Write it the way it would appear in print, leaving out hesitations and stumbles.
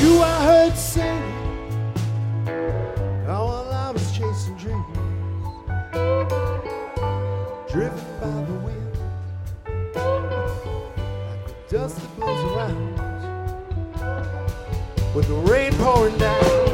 You I heard singing, oh, while I was chasing dreams, driven by the wind, like the dust that blows around, with the rain pouring down.